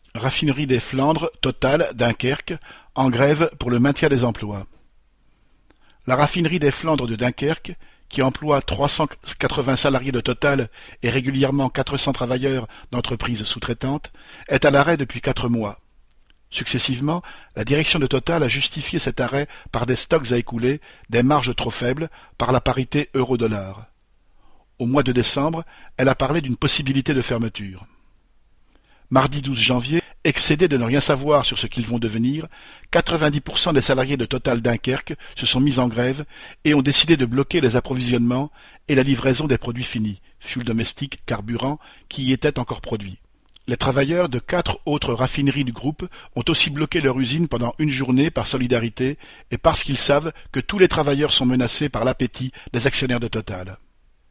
Raffinerie des Flandres, Total, Dunkerque, en grève pour le maintien des emplois. La raffinerie des Flandres de Dunkerque, qui emploie 380 salariés de Total et régulièrement 400 travailleurs d'entreprises sous-traitantes, est à l'arrêt depuis 4 mois. Successivement, la direction de Total a justifié cet arrêt par des stocks à écouler, des marges trop faibles, par la parité euro-dollar. Au mois de décembre, elle a parlé d'une possibilité de fermeture. Mardi 12 janvier, excédés de ne rien savoir sur ce qu'ils vont devenir, 90% des salariés de Total Dunkerque se sont mis en grève et ont décidé de bloquer les approvisionnements et la livraison des produits finis, fioul domestique, carburant, qui y étaient encore produits. Les travailleurs de 4 autres raffineries du groupe ont aussi bloqué leur usine pendant une journée par solidarité et parce qu'ils savent que tous les travailleurs sont menacés par l'appétit des actionnaires de Total.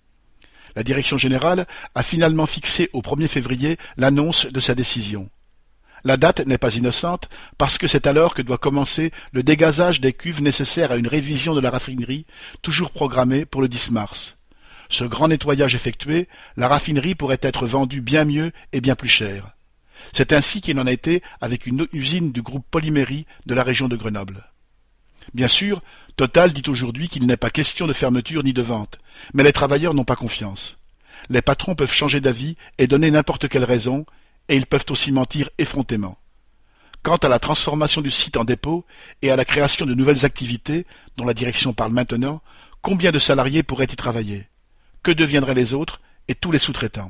La direction générale a finalement fixé au 1er février l'annonce de sa décision. La date n'est pas innocente parce que c'est alors que doit commencer le dégazage des cuves nécessaires à une révision de la raffinerie, toujours programmée pour le 10 mars. Ce grand nettoyage effectué, la raffinerie pourrait être vendue bien mieux et bien plus cher. C'est ainsi qu'il en a été avec une autre usine du groupe Polymérie de la région de Grenoble. Bien sûr, Total dit aujourd'hui qu'il n'est pas question de fermeture ni de vente, mais les travailleurs n'ont pas confiance. Les patrons peuvent changer d'avis et donner n'importe quelle raison, et ils peuvent aussi mentir effrontément. Quant à la transformation du site en dépôt et à la création de nouvelles activités, dont la direction parle maintenant, combien de salariés pourraient y travailler? Que deviendraient les autres et tous les sous-traitants?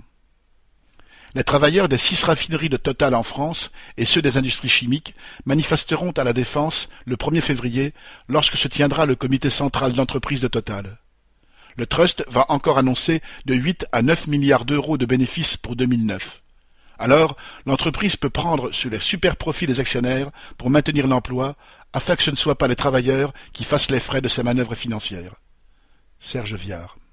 Les travailleurs des 6 raffineries de Total en France et ceux des industries chimiques manifesteront à la Défense le 1er février lorsque se tiendra le comité central d'entreprise de Total. Le Trust va encore annoncer de 8 à 9 milliards d'euros de bénéfices pour 2009. Alors, l'entreprise peut prendre sur les super profits des actionnaires pour maintenir l'emploi afin que ce ne soient pas les travailleurs qui fassent les frais de ces manœuvres financières. Serge Viard.